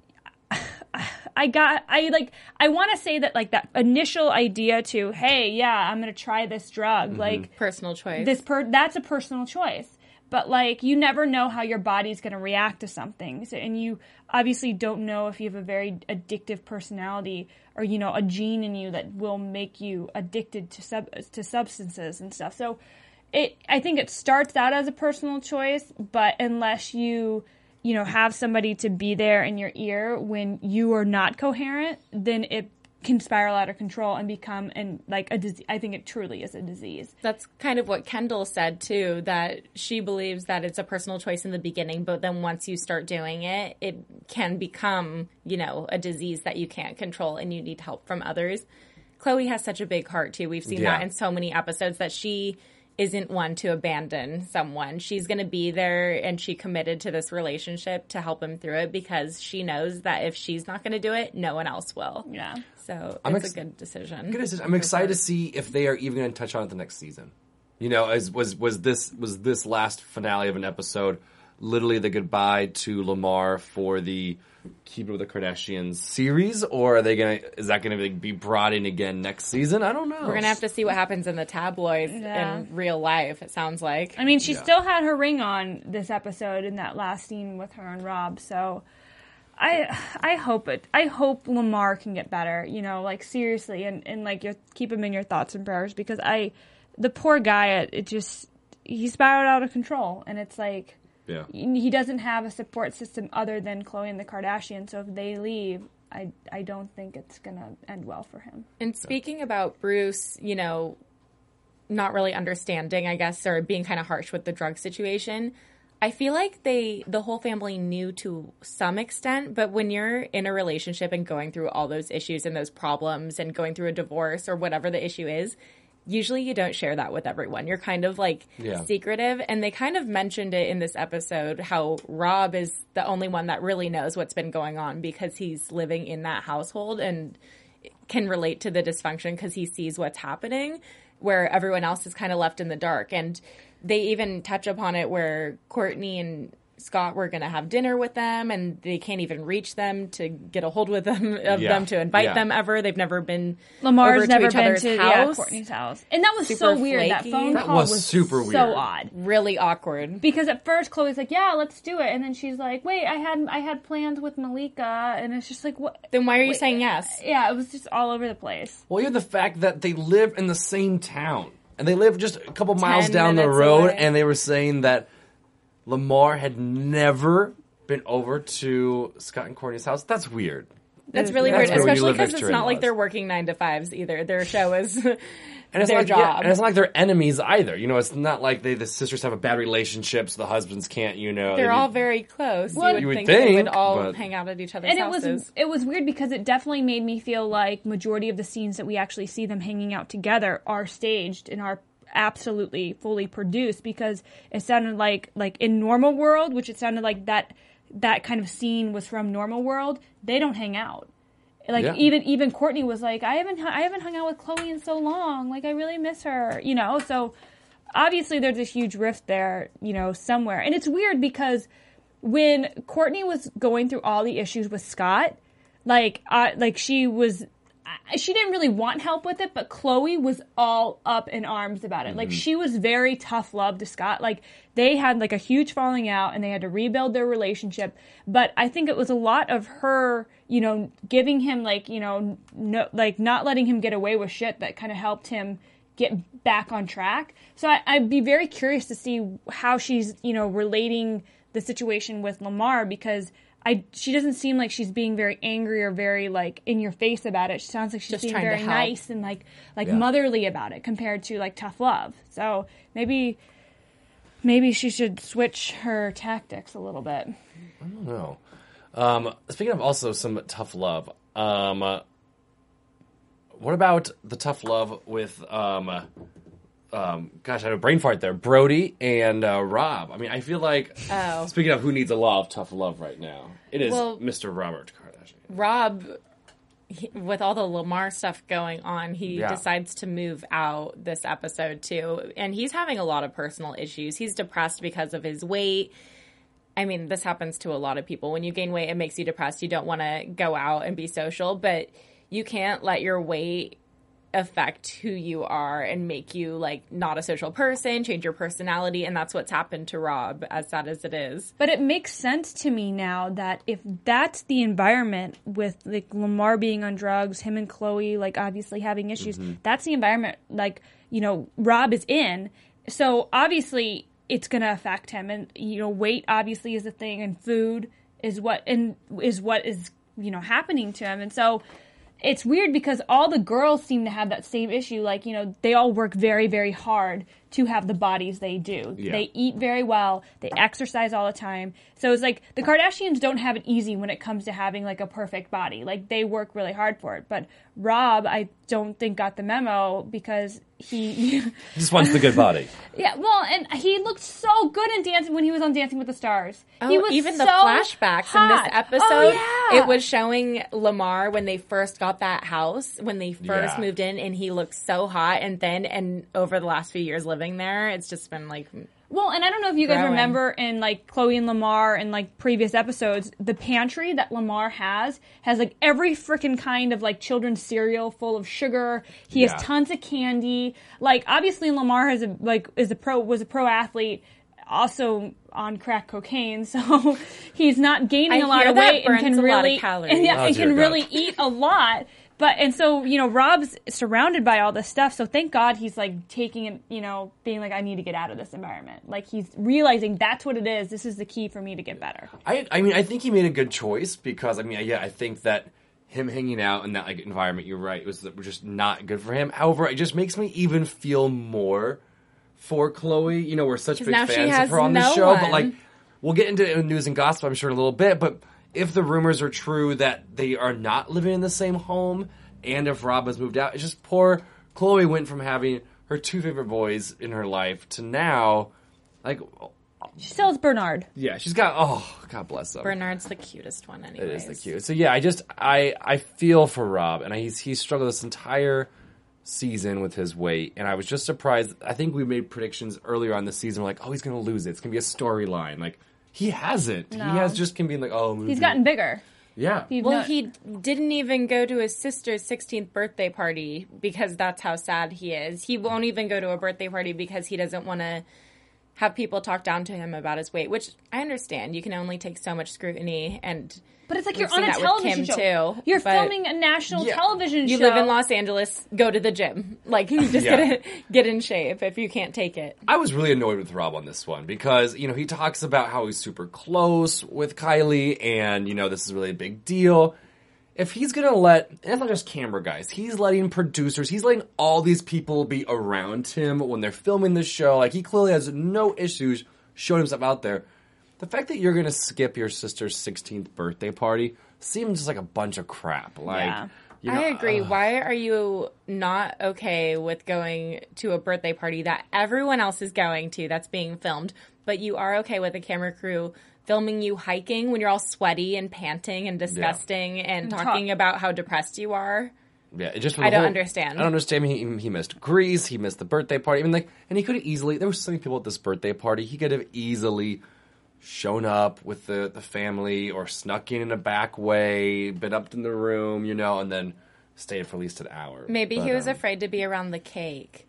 I got, I like, I want to say that like that initial idea to, hey, yeah, I'm going to try this drug. Mm-hmm. Like Personal choice. this per, that's a personal choice. but like you never know how your body's going to react to something. So, and you obviously don't know if you have a very addictive personality or, you know, a gene in you that will make you addicted to sub to substances and stuff. So it, I think it starts out as a personal choice, but unless you, you know, have somebody to be there in your ear when you are not coherent, then it can spiral out of control and become and like a disease. I think it truly is a disease. That's kind of what Kendall said too, that she believes that it's a personal choice in the beginning, but then once you start doing it, it can become, you know, a disease that you can't control and you need help from others. Chloe has such a big heart too. We've seen Yeah. that in so many episodes that she isn't one to abandon someone. She's going to be there, and she committed to this relationship to help him through it because she knows that if she's not going to do it, no one else will. Yeah. So I'm it's ex- a good decision. Good decision. I'm excited to see if they are even going to touch on it the next season. You know, as was was this was this last finale of an episode literally the goodbye to Lamar for the Keep It With the Kardashians series, or are they gonna? Is that going to be brought in again next season? I don't know. We're going to have to see what happens in the tabloids Yeah. in real life, it sounds like. I mean, she Yeah. still had her ring on this episode in that last scene with her and Rob. So, I I hope it. I hope Lamar can get better. You know, like seriously, and and like you keep him in your thoughts and prayers because I, the poor guy, it, it just he spiraled out of control, and it's like Yeah. he doesn't have a support system other than Khloe and the Kardashians. So if they leave, I I don't think it's gonna end well for him. And speaking about Bruce, you know, not really understanding, I guess, or being kind of harsh with the drug situation, I feel like they, the whole family knew to some extent, but when you're in a relationship and going through all those issues and those problems and going through a divorce or whatever the issue is, usually you don't share that with everyone. You're kind of like Yeah. secretive. And they kind of mentioned it in this episode, how Rob is the only one that really knows what's been going on because he's living in that household and can relate to the dysfunction because he sees what's happening, where everyone else is kind of left in the dark. And they even touch upon it where Courtney and Scott were going to have dinner with them, and they can't even reach them to get a hold with them of Yeah. them to invite Yeah. them ever. They've never been Lamar's over to never each been other's to yeah, house. Courtney's house, and that was Super so weird. That flaky. phone That call was was super weird. so odd. Really awkward. Because at first Chloe's like, "Yeah, let's do it," and then she's like, "Wait, I had I had plans with Malika," and it's just like, "What?" Then why are you saying yes? Yeah, it was just all over the place. Well, you have the fact that they live in the same town. And they live just a couple miles Ten down the minutes road, away. and they were saying that Lamar had never been over to Scott and Courtney's house. That's weird. That's really That's weird, where you especially live because next it's to not like in-laws. they're working nine to fives either. Their show is And it's their not like, job. yeah, and it's not like they're enemies either. You know, it's not like they the sisters have a bad relationship, so the husbands can't. You know, They're they- all very close. Well, you You would would think, they would think, all but- hang out at each other's And it houses. was it was weird because it definitely made me feel like majority of the scenes that we actually see them hanging out together are staged and are absolutely fully produced, because it sounded like like in Normal World, which it sounded like that that kind of scene was from Normal World, they don't hang out. Like Yeah. even even Courtney was like, I haven't I haven't hung out with Chloe in so long. Like I really miss her, you know. So obviously there's a huge rift there, you know, somewhere. And it's weird because when Courtney was going through all the issues with Scott, like uh, like she was she didn't really want help with it, but Chloe was all up in arms about it. Mm-hmm. Like she was very tough love to Scott. Like they had like a huge falling out and they had to rebuild their relationship. But I think it was a lot of her, you know, giving him like, you know, no, like not letting him get away with shit that kind of helped him get back on track. So I, I'd be very curious to see how she's, you know, relating the situation with Lamar, because I, she doesn't seem like she's being very angry or very like in your face about it. She sounds like she's Just being trying to very help. nice and like like Yeah. motherly about it compared to like tough love. So maybe maybe she should switch her tactics a little bit. No. Um, speaking of also some tough love, um, uh, what about the tough love with, um, uh, um, gosh, I had a brain fart there, Brody and uh, Rob? I mean, I feel like, Oh. speaking of who needs a lot of tough love right now, it is Well- Mister Robert Kardashian. Rob, he, with all the Lamar stuff going on, he Yeah. decides to move out this episode too. And he's having a lot of personal issues. He's depressed because of his weight. I mean, this happens to a lot of people. When you gain weight, it makes you depressed. You don't want to go out and be social, but you can't let your weight affect who you are and make you like not a social person, change your personality, and that's what's happened to Rob, as sad as it is. But it makes sense to me now that if that's the environment with like Lamar being on drugs, him and Chloe like obviously having issues, mm-hmm. that's the environment like, you know, Rob is in. So obviously it's going to affect him, and you know, weight obviously is a thing, and food is what and is what is, you know, happening to him. And so it's weird because all the girls seem to have that same issue. Like, you know, they all work very, very hard to have the bodies they do. Yeah. They eat very well. They exercise all the time. So it's like the Kardashians don't have it easy when it comes to having like a perfect body. Like they work really hard for it. But Rob, I don't think got the memo because he he just wants the good body. Yeah, well, and he looked so good in Dancing when he was on Dancing with the Stars. Oh, he was even so the flashbacks hot. in this episode, oh, yeah. it was showing Lamar when they first got that house, when they first yeah. moved in, and he looked so hot. And then, and over the last few years living there, it's just been like... Well, and I don't know if you guys growing. remember in like Chloe and Lamar and like previous episodes, the pantry that Lamar has has like every freaking kind of like children's cereal full of sugar. He Yeah. has tons of candy. Like obviously Lamar has a like is a pro was a pro athlete, also on crack cocaine, so he's not gaining I a lot hear of that weight and burns can a lot of really calories. and yeah, Oh, and dear can God. really eat a lot. But, and so, you know, Rob's surrounded by all this stuff, so thank God he's, like, taking it, you know, being like, I need to get out of this environment. Like, he's realizing that's what it is. This is the key for me to get better. I I mean, I think he made a good choice because, I mean, yeah, I think that him hanging out in that, like, environment, you're right, it was just not good for him. However, it just makes me even feel more for Chloe. You know, we're such big now she fans has of her on the no show, one. but, like, we'll get into news and gossip, I'm sure, in a little bit, but if the rumors are true that they are not living in the same home, and if Rob has moved out, it's just poor Chloe went from having her two favorite boys in her life to now, like... She still has Bernard. Yeah, she's got... Oh, God bless them. Bernard's the cutest one anyways. It is the cute. So, yeah, I just... I, I feel for Rob, and I, he's, he's struggled this entire season with his weight, and I was just surprised. I think we made predictions earlier on the season, like, oh, he's going to lose it. It's going to be a storyline. Like, he hasn't. No. He has just can be like, oh... He's gotten bigger. Yeah. He's Well, not- he didn't even go to his sister's sixteenth birthday party because that's how sad he is. He won't even go to a birthday party because he doesn't want to have people talk down to him about his weight, which I understand. You can only take so much scrutiny, and But it's like we've you're on seen a that with television Kim, show. too. You're But filming a national Yeah. television You show. live in Los Angeles, go to the gym. Like, you just Yeah. gotta get in shape if you can't take it. I was really annoyed with Rob on this one because, you know, he talks about how he's super close with Kylie and, you know, this is really a big deal. If he's going to let, and it's not just camera guys, he's letting producers, he's letting all these people be around him when they're filming the show. Like, he clearly has no issues showing himself out there. The fact that you're going to skip your sister's sixteenth birthday party seems just like a bunch of crap. Like, Yeah. you know, I agree. ugh. Why are you not okay with going to a birthday party that everyone else is going to that's being filmed, but you are okay with a camera crew filming you hiking when you're all sweaty and panting and disgusting and talk- talking about how depressed you are? Yeah, it just for I the don't whole- understand. I don't understand. He, he missed Greece. He missed the birthday party. I mean, like, and he could have easily. There were so many people at this birthday party. He could have easily shown up with the, the family or snuck in in a back way, been up in the room, you know, and then stayed for at least an hour. Maybe But, he was um, afraid to be around the cake.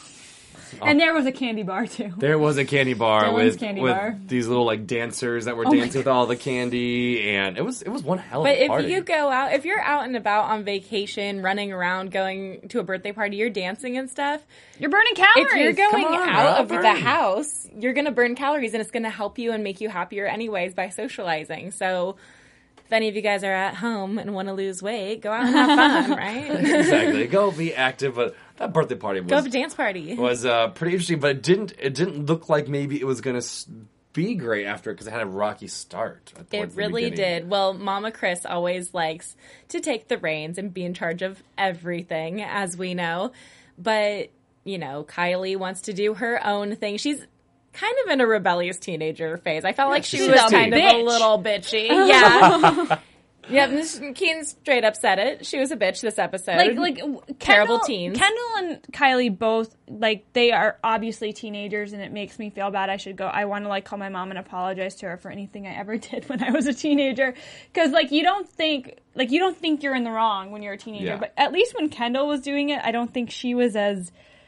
And there was a candy bar, too. There was a candy bar Dylan's with candy with bar. these little like dancers that were Oh my dancing with all the candy, and it was it was one hell of But a if party. you go out, if you're out and about on vacation, running around, going to a birthday party, you're dancing and stuff. You're burning calories. If you're going Come on, out of Robert. the house, you're going to burn calories, and it's going to help you and make you happier anyways by socializing. So if any of you guys are at home and want to lose weight, go out and have fun, right? Exactly, go be active. But that birthday party was Go to a dance party. was uh, pretty interesting, but it didn't it didn't look like maybe it was going to be great after it because it had a rocky start. It towards the really beginning. did. Well, Mama Chris always likes to take the reins and be in charge of everything, as we know. But, you know, Kylie wants to do her own thing. She's kind of in a rebellious teenager phase. I felt like she she's was a kind of a bitch. little bitchy. Yeah. Yeah, Miss Keen straight up said it. She was a bitch this episode. Like, like terrible Kendall, teens. Kendall and Kylie both, like, they are obviously teenagers, and it makes me feel bad. I should go. I want to, like, call my mom and apologize to her for anything I ever did when I was a teenager. Because, like, you don't think, like, you don't think you're in the wrong when you're a teenager. Yeah. But at least when Kendall was doing it, I don't think she was as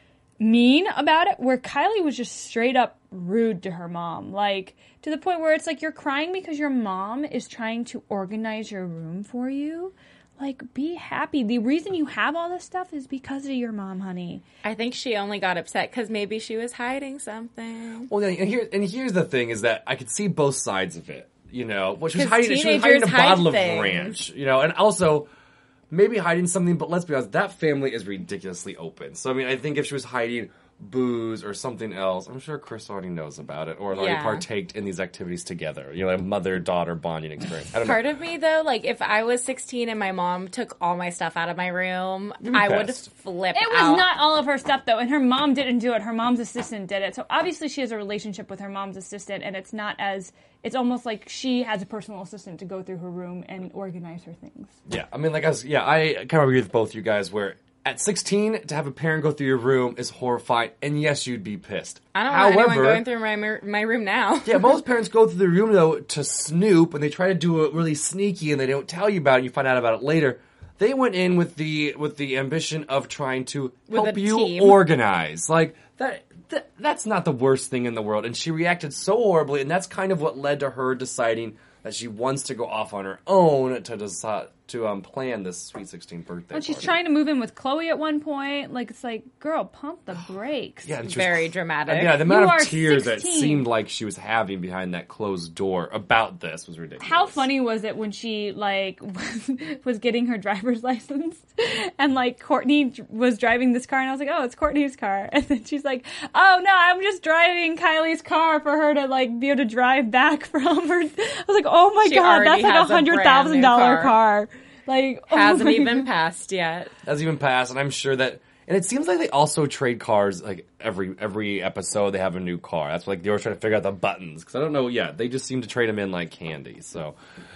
mean about it, where Kylie was just straight up rude to her mom. Like, to the point where it's like, you're crying because your mom is trying to organize your room for you. Like, be happy. The reason you have all this stuff is because of your mom, honey. I think she only got upset because maybe she was hiding something. Well, and here and here's the thing: is that I could see both sides of it. You know, well, she was 'Cause hiding. She was hiding a teenagers hide bottle of things. ranch. You know, and also maybe hiding something. But let's be honest, that family is ridiculously open. So I mean, I think if she was hiding booze or something else, I'm sure Chris already knows about it or already Yeah. partaked in these activities together. You know, a mother-daughter bonding experience. I don't Part know. of me, though, like, if I was sixteen and my mom took all my stuff out of my room, You'd be I would pissed. flip It was out. not all of her stuff, though, and her mom didn't do it. Her mom's assistant did it. So obviously she has a relationship with her mom's assistant, and it's not as... It's almost like she has a personal assistant to go through her room and organize her things. Yeah, I mean, like I was, yeah, I kind of agree with both you guys. Where at sixteen, to have a parent go through your room is horrifying, and yes, you'd be pissed. I don't However, want anyone going through my mir- my room now. yeah, most parents go through the room though to snoop, and they try to do it really sneaky, and they don't tell you about it. And you find out about it later. They went in with the with the ambition of trying to With help a you team. organize. Like that, that, that's not the worst thing in the world. And she reacted so horribly, and that's kind of what led to her deciding that she wants to go off on her own to decide to um plan this sweet sixteen birthday. When she's party. trying to move in with Chloe at one point, like, it's like, girl, pump the brakes. Yeah, and she was Very cr- dramatic. Yeah, the You amount are of tears that sixteen. seemed like she was having behind that closed door about this was ridiculous. How funny was it when she, like, was getting her driver's license and, like, Courtney was driving this car and I was like, oh, it's Courtney's car. And then she's like, oh, no, I'm just driving Kylie's car for her to, like, be able to drive back from her. I was like, oh my She God, already that's like a has a one hundred thousand dollars brand new car. Like, oh Hasn't my even God. passed yet. Has even passed, and I'm sure that. And it seems like they also trade cars like every every episode. They have a new car. That's like they were trying to figure out the buttons because I don't know. Yeah, they just seem to trade them in like candy. So,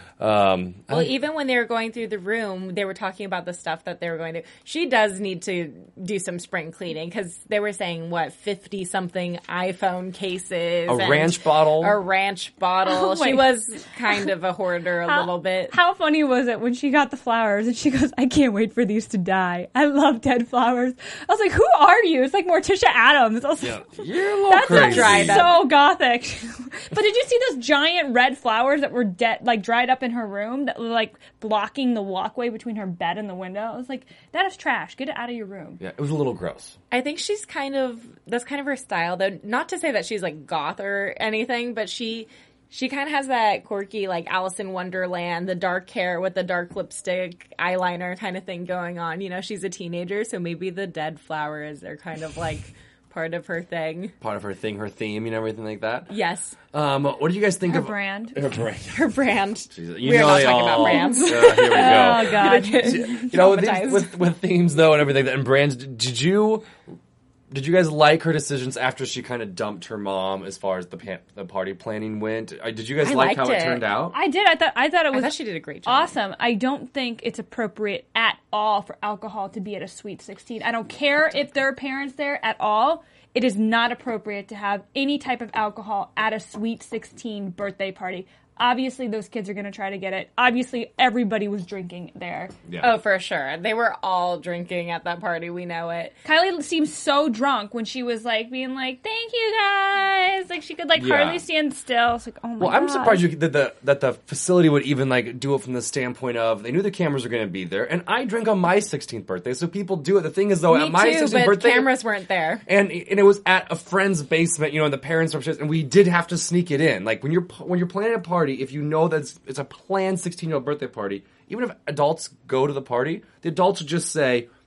um, I Well, think- even when they were going through the room, they were talking about the stuff that they were going to. She does need to do some spring cleaning because they were saying what fifty something iPhone cases, A and ranch bottle? a ranch bottle. she Wait. was kind of a hoarder a How- little bit. How funny was it when she got the flowers and she goes, I can't wait for these to die. I love dead flowers. I was like, who are you? It's like Morticia Adams. I was yeah, like, you're a little that crazy. sounds dried up. so gothic. But did you see those giant red flowers that were dead, like dried up in her room that were like blocking the walkway between her bed and the window? I was like, that is trash. Get it out of your room. Yeah, it was a little gross. I think she's kind of that's kind of her style, though. Not to say that she's like goth or anything, but she she kind of has that quirky like Alice in Wonderland, the dark hair with the dark lipstick, eyeliner kind of thing going on. You know, she's a teenager, so maybe the dead flowers are kind of like part of her thing. Part of her thing, her theme, and everything like that. Yes, Um, what do you guys think Her of brand. Her brand. her brand. You We're know not they talking about all- brands. Uh, here we go. Oh, God. You know, with, these, Traumatized. with with themes though and everything and brands, did you did you guys like her decisions after she kind of dumped her mom as far as the pa- the party planning went? Uh, Did you guys I like how liked it it. turned out? I did. I thought I thought it I was thought she did a great job. awesome. I don't think it's appropriate at all for alcohol to be at a sweet sixteen. I don't care if there are parents there at all. It is not appropriate to have any type of alcohol at a sweet sixteen birthday party. Obviously, those kids are going to try to get it. Obviously, everybody was drinking there. Yeah. Oh, for sure. They were all drinking at that party. We know it. Kylie seemed so drunk when she was like being like, "Thank you guys." Like she could like Yeah. hardly stand still. It's like, oh my Well, I'm God. surprised you, that the that the facility would even like do it from the standpoint of they knew the cameras were going to be there, and I drank on my sixteenth birthday, so people do it. The thing is, though, Me at my too, sixteenth but birthday, cameras weren't there. and and it was at a friend's basement, you know, and the parents were upstairs, and we did have to sneak it in. Like when you're when you're planning a party, if you know that it's, it's a planned sixteen year old birthday party, even if adults go to the party, the adults would just say,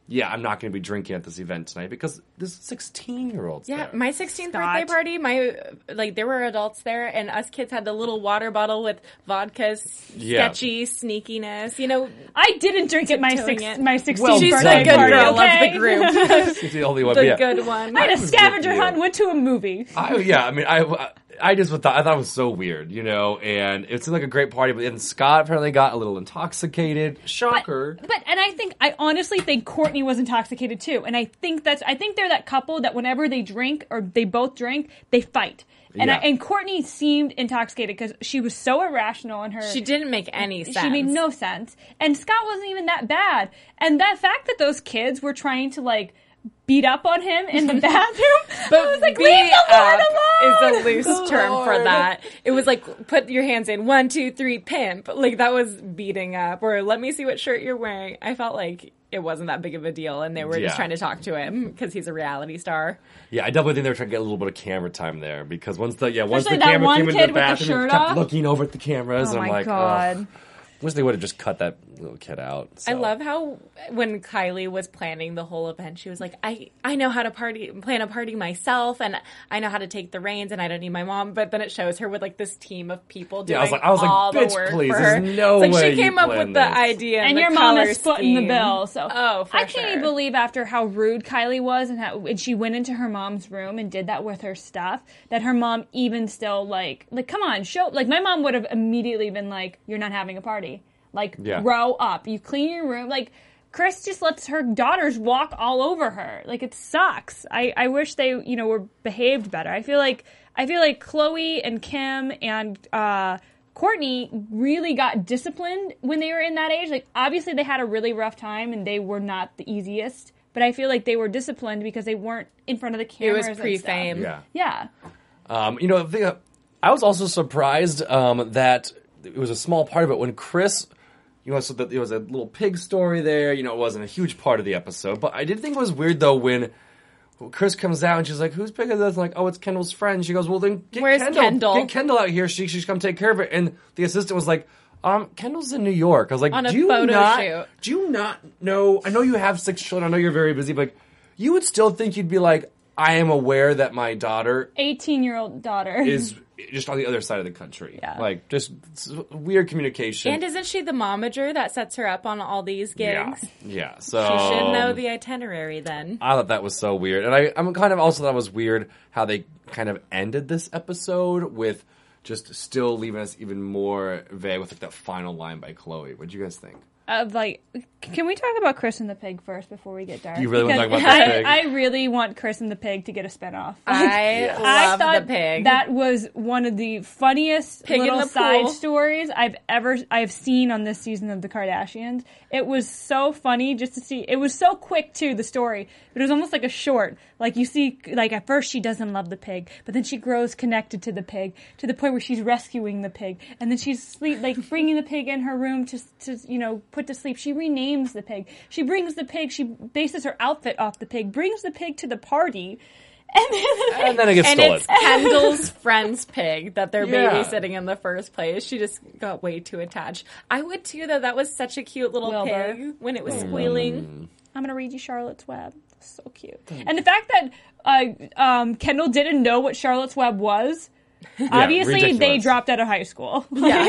yeah, I'm not going to be drinking at this event tonight because there's sixteen-year-olds Yeah, there. my sixteenth Scott. birthday party, my like there were adults there, and us kids had the little water bottle with vodka, Yeah. sketchy sneakiness. You know, I didn't drink at my Tiptoeing six, it. my sixteenth Well she's done, the birthday good party. girl okay? of the group, She's the only one. the but yeah. good one. I had a was scavenger with you. hunt, went to a movie. I, yeah, I mean, I, I just thought I thought it was so weird, you know, and it seemed like a great party, but then Scott apparently got a little intoxicated. Shocker. But and I think I honestly think Courtney was intoxicated too, and I think that's I think they're that couple that whenever they drink or they both drink, they fight. And Yeah. I, and Courtney seemed intoxicated because she was so irrational in her. She didn't make any sense. She made no sense, and Scott wasn't even that bad. And that fact that those kids were trying to like beat up on him in the bathroom, But I was like, beat leave the Lord up alone. is a loose term for that. It was like put your hands in one, two, three, pimp. Like that was beating up, or let me see what shirt you're wearing. I felt like it wasn't that big of a deal, and they were Yeah. just trying to talk to him because he's a reality star. Yeah, I definitely think they were trying to get a little bit of camera time there because once the yeah once Especially the that camera one came into kid the with the bathroom, shirt he kept off. looking over at the cameras. Oh and I'm my like, God. ugh. Wish they would have just cut that little kid out. I so. love how when Kylie was planning the whole event, she was like, I, I know how to party, plan a party myself, and I know how to take the reins, and I don't need my mom. But then it shows her with like this team of people doing Yeah, I was like- I was like, all "Bitch, the work please, for there's her. no It's like way she you came up planned with the this." idea and, And the your mom color is footing the scheme. bill. So Oh, for I can't sure. even believe after how rude Kylie was and how and she went into her mom's room and did that with her stuff that her mom even still like like come on show like my mom would have immediately been like, you're not having a party, like Yeah. grow up, you clean your room. Like Chris just lets her daughters walk all over her. Like it sucks. I I wish they you know were behaved better. I feel like I feel like Chloe and Kim and uh Courtney really got disciplined when they were in that age. Like, obviously they had a really rough time and they were not the easiest, but I feel like they were disciplined because they weren't in front of the It cameras. was and pre-fame. Yeah. stuff. Yeah. Um, you know, the thing, I was also surprised um, that it was a small part of it when Chris, you know, so that there was a little pig story there. You know, it wasn't a huge part of the episode, but I did think it was weird though when Chris comes out and she's like, "Whose pig is this?" I'm like, "Oh, it's Kendall's friend." She goes, "Well, then get Where's Kendall. Kendall? Get Kendall out here. She she should come take care of it." And the assistant was like, "Um, Kendall's in New York." I was like, On a "Do you photo not? shoot. Do you not know? I know you have six children. I know you're very busy, but like, you would still think you'd be like, I am aware that my daughter eighteen-year-old daughter. is just on the other side of the country. Yeah. Like, just s- weird communication. And isn't she the momager that sets her up on all these yeah. gigs? Yeah. So She should know the itinerary then. I thought that was so weird. And I, I'm kind of also thought it was weird how they kind of ended this episode with just still leaving us even more vague with like that final line by Chloe. What do you guys think? Of like, can we talk about Chris and the Pig first before we get dark? You really wanna Because talk about the I, pig? I really want Chris and the Pig to get a spinoff. I I love thought the pig. that was one of the funniest Pig in little the side pool. stories I've ever I've seen on this season of the Kardashians. It was so funny just to see. It was so quick too, the story, but it was almost like a short. Like you see, like at first she doesn't love the pig, but then she grows connected to the pig to the point where she's rescuing the pig, and then she's sleep like bringing the pig in her room to to you know put to sleep. She renames the pig. She brings the pig. She bases her outfit off the pig. Brings the pig to the party. And then, And then it gets And stolen. it's Kendall's friend's pig that they're Yeah. babysitting in the first place. She just got way too attached. I would too, though. That was such a cute little Wilbur. pig when it was squealing. I'm gonna read you Charlotte's Web. So cute. And the fact that uh, um, Kendall didn't know what Charlotte's Web was. Obviously, they ridiculous. dropped out of high school.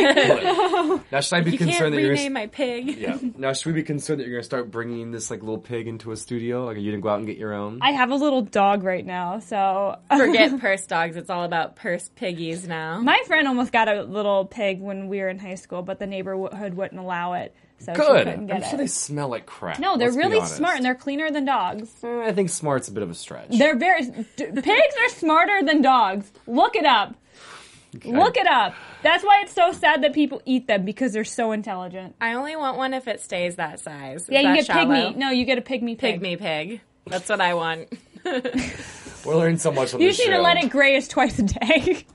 Now, should I be You can't concerned that you're rename my pig. yeah. Now, should we be concerned that you're going to start bringing this like little pig into a studio? Like, you didn't go out and get your own? I have a little dog right now, so Forget purse dogs. It's all about purse piggies now. my friend almost got a little pig when we were in high school, but the neighborhood wouldn't allow it, so she Good. couldn't get I'm sure it. they smell like crap. No, they're let's be really honest. smart and they're cleaner than dogs. Eh, I think smart's a bit of a stretch. They're very d- pigs are smarter than dogs. Look it up. Look it up. That's why it's so sad that people eat them because they're so intelligent. I only want one if it stays that size. Is Yeah, you that get shallow? pygmy. No, you get a pygmy pig. Pygmy pig. That's what I want. We're learning so much on You this just need show. to let it graze twice a day.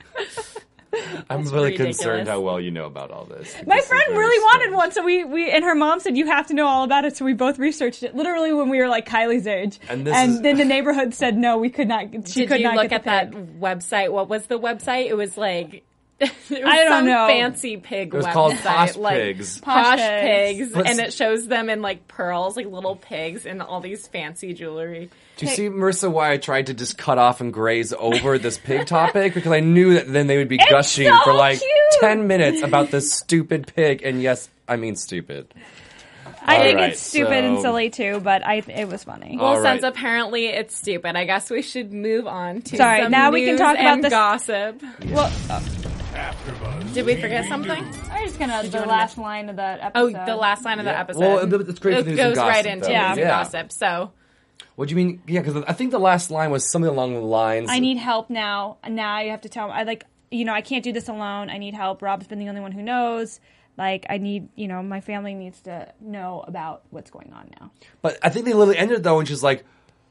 I'm really ridiculous. concerned how well you know about all this. My This is friend very really wanted strange. one, so we, we and her mom said you have to know all about it. So we both researched it. Literally when we were like Kylie's age, And this is- then the neighborhood said no, we could not. She Did could you not look get at the that pig. website? What was the website? It was like It was I don't some know. fancy pig It was website, called Posh like, Pigs. Posh Posh pigs, Pigs. Let's- and it shows them in like pearls, like little pigs, and all these fancy jewelry. Do you see, Marissa, why I tried to just cut off and graze over this pig topic? Because I knew that then they would be gushing so for like cute. ten minutes about this stupid pig. And yes, I mean stupid. I All think right, it's stupid and so- silly too, but I it was funny. All Well, since right. apparently it's stupid, I guess we should move on to Sorry, some now we can news talk about and this- gossip. Well, Did we forget something? I was gonna the wanna last line of that Oh, episode. the last line of the Yeah. episode. Well, it- it's great for It news and goes right gossip, into though. news and Yeah. gossip. So, What do you mean? Yeah, because I think the last line was something along the lines. I need help now. Now you have to tell me. I like, you know, I can't do this alone. I need help. Rob's been the only one who knows. Like, I need, you know, my family needs to know about what's going on now. But I think they literally ended though, and she's like,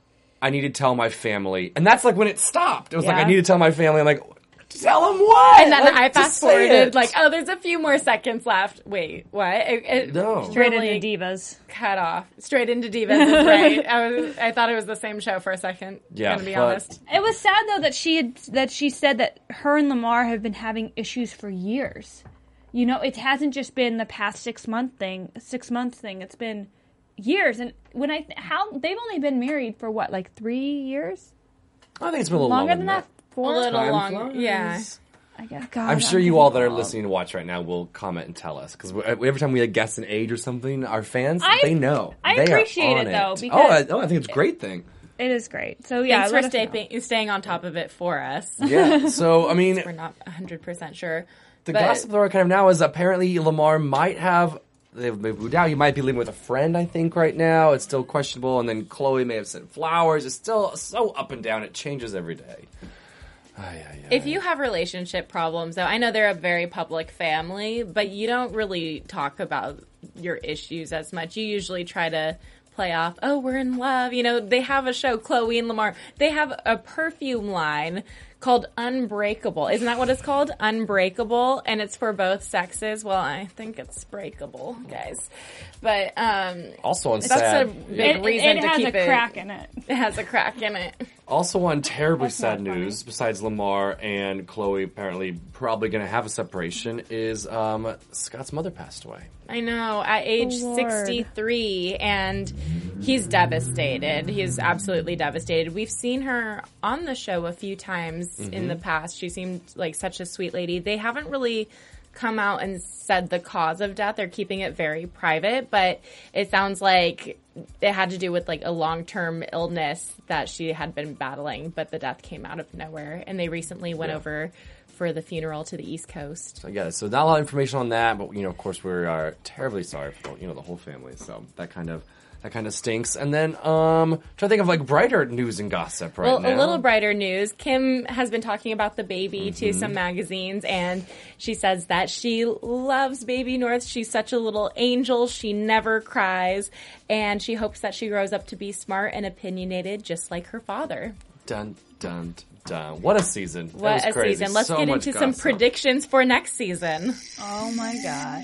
"I need to tell my family," and that's like when it stopped. It was like, Yeah. "I need to tell my family." I'm like, "Tell them what?" and then Like, I just fast say forwarded, it. like, oh, there's a few more seconds left. Wait, what? It, it No. Straight really into divas. cut off. Straight into Divas is right. I was, I thought it was the same show for a second. Yeah, Gonna be but- honest. It was sad though that she had that she said that her and Lamar have been having issues for years. You know, it hasn't just been the past six month thing, six months thing. It's been years. And when I how they've only been married for what, like three years? I think it's been a little Longer longer than that? A Four? little Time long. flies. Yeah. I guess. God, I'm sure you getting all that are old. listening to watch right now will comment and tell us because every time we guess an age or something, our fans I- they know. I They are appreciate on it, though, Oh, because- I, oh, I think it's a great thing. It is great. So yeah, Thanks let for us know. staying, staying on top of it for us. Yeah. So I mean, We're not one hundred percent sure. the but- gossip though kind of now is apparently Lamar might have. They've moved out. He might be living with a friend. I think right now it's still questionable. And then Chloe may have sent flowers. It's still so up and down. It changes every day. Ay, ay, ay. If you have relationship problems, though, I know they're a very public family, but you don't really talk about your issues as much. You usually try to play off, oh, we're in love. You know, they have a show, Chloe and Lamar. They have a perfume line called Unbreakable. Isn't that what it's called? Unbreakable. And it's for both sexes. Well, I think it's breakable, guys. But um, also on that's a sad, big It, reason it to has keep a it. crack in it. It has a crack in it. also on terribly That's sad not funny. news, besides Lamar and Chloe apparently probably going to have a separation, is um, Scott's mother passed away. I know, at age Oh, Lord. sixty-three, and he's devastated. He's absolutely devastated. We've seen her on the show a few times Mm-hmm. in the past. She seemed like such a sweet lady. They haven't really come out and said the cause of death. They're keeping it very private, but it sounds like it had to do with like a long-term illness that she had been battling, but the death came out of nowhere. And they recently went Yeah. over for the funeral to the East Coast. So yeah, so not a lot of information on that, but you know, of course, we are terribly sorry for you know the whole family. So that kind of that kind of stinks. And then um, try to think of like brighter news and gossip right Well, now. a little brighter news. Kim has been talking about the baby to Mm-hmm. some magazines, and she says that she loves baby North. She's such a little angel. She never cries, and she hopes that she grows up to be smart and opinionated, just like her father. Dun dun dun! What a season! That What was a crazy. season. Let's So get much into some gossip. predictions for next season. Oh my gosh.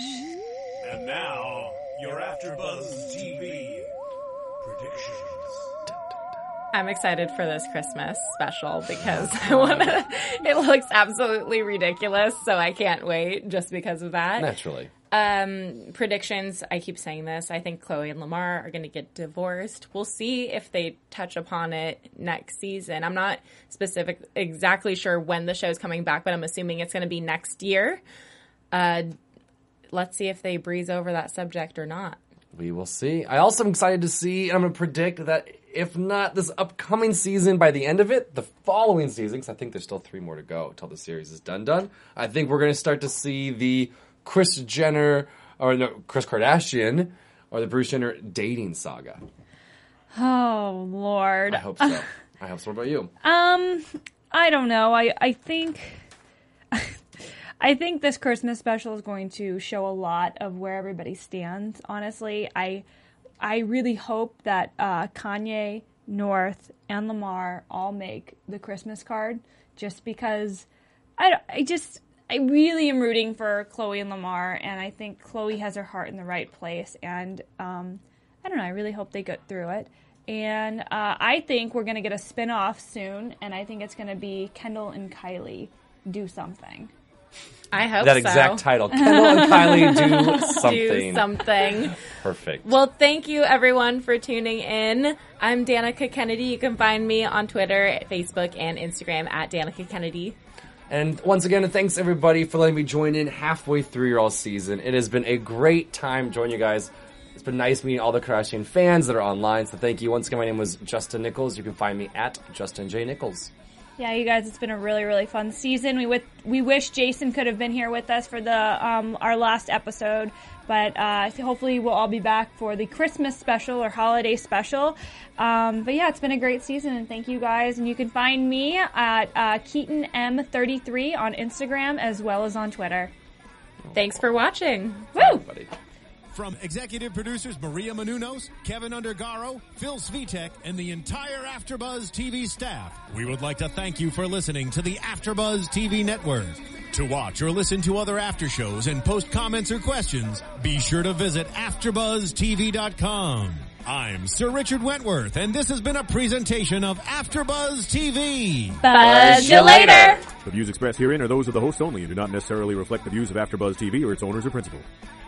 And now, your AfterBuzz T V predictions. I'm excited for this Christmas special because I wanna, it looks absolutely ridiculous, so I can't wait just because of that. Naturally. Um, predictions, I keep saying this. I think Chloe and Lamar are going to get divorced. We'll see if they touch upon it next season. I'm not specific, exactly sure when the show's coming back, but I'm assuming it's going to be next year. Uh, let's see if they breeze over that subject or not. We will see. I also am excited to see, and I'm going to predict that if not this upcoming season, by the end of it, the following season, because I think there's still three more to go until the series is done done, I think we're going to start to see the Kris Jenner, or no, Kris Kardashian, or the Bruce Jenner dating saga. Oh Lord. I hope so. I hope so. What about you? Um, I don't know. I I think I think this Christmas special is going to show a lot of where everybody stands. Honestly, I I really hope that uh, Kanye, North, and Lamar all make the Christmas card, just because I don't- I just I really am rooting for Chloe and Lamar, and I think Chloe has her heart in the right place, and um, I don't know. I really hope they get through it. And uh, I think we're going to get a spin-off soon, and I think it's going to be Kendall and Kylie do something. I hope that so. exact title. Kendall and Kylie do something. Do something. Perfect. Well, thank you everyone for tuning in. I'm Danica Kennedy. You can find me on Twitter, Facebook, and Instagram at Danica Kennedy. And once again, thanks everybody for letting me join in halfway through your all season. It has been a great time joining you guys. It's been nice meeting all the Kardashian fans that are online, so thank you. Once again, my name was Justin Nichols. You can find me at Justin J. Nichols. Yeah, you guys, it's been a really, really fun season. We with, we wish Jason could have been here with us for the um, our last episode, but uh, hopefully we'll all be back for the Christmas special or holiday special. Um, but yeah, it's been a great season, and thank you guys. And you can find me at uh, Keaton M thirty-three on Instagram as well as on Twitter. Thanks for watching. Woo! Everybody. From executive producers Maria Menounos, Kevin Undergaro, Phil Svitek, and the entire AfterBuzz T V staff, we would like to thank you for listening to the AfterBuzz T V network. To watch or listen to other after shows and post comments or questions, be sure to visit after buzz T V dot com. I'm Sir Richard Wentworth, and this has been a presentation of AfterBuzz T V. Buzz you later. The views expressed herein are those of the hosts only and do not necessarily reflect the views of AfterBuzz T V or its owners or principals.